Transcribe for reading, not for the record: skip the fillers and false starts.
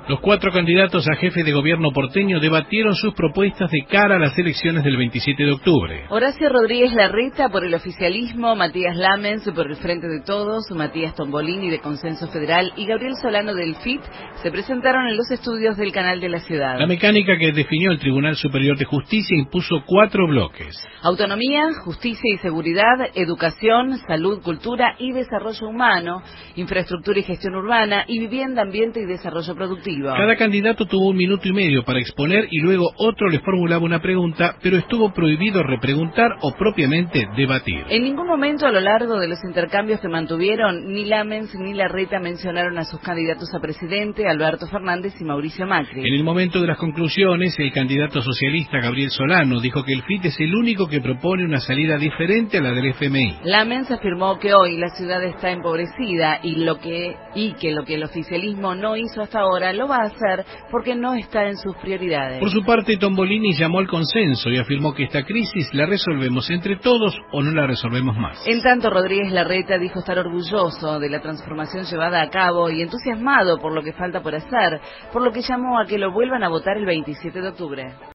Los 4 candidatos a jefe de gobierno porteño debatieron sus propuestas de cara a las elecciones del 27 de octubre. Horacio Rodríguez Larreta por el oficialismo, Matías Lamens por el Frente de Todos, Matías Tombolini de Consenso Federal y Gabriel Solano del FIT se presentaron en los estudios del Canal de la Ciudad. La mecánica que definió el Tribunal Superior de Justicia impuso 4 bloques. Autonomía, justicia y seguridad, educación, salud, cultura y desarrollo humano, infraestructura y gestión urbana y vivienda, ambiente y desarrollo productivo. Cada candidato tuvo 1 minuto y medio para exponer y luego otro le formulaba una pregunta, pero estuvo prohibido repreguntar o propiamente debatir. En ningún momento a lo largo de los intercambios que mantuvieron, ni Lamens ni Larreta mencionaron a sus candidatos a presidente, Alberto Fernández y Mauricio Macri. En el momento de las conclusiones, el candidato socialista Gabriel Solano dijo que el FIT es el único que propone una salida diferente a la del FMI. Lamens afirmó que hoy la ciudad está empobrecida y que lo que el oficialismo no hizo hasta ahora lo va a hacer porque no está en sus prioridades. Por su parte, Tombolini llamó al consenso y afirmó que esta crisis la resolvemos entre todos o no la resolvemos más. En tanto, Rodríguez Larreta dijo estar orgulloso de la transformación llevada a cabo y entusiasmado por lo que falta por hacer, por lo que llamó a que lo vuelvan a votar el 27 de octubre.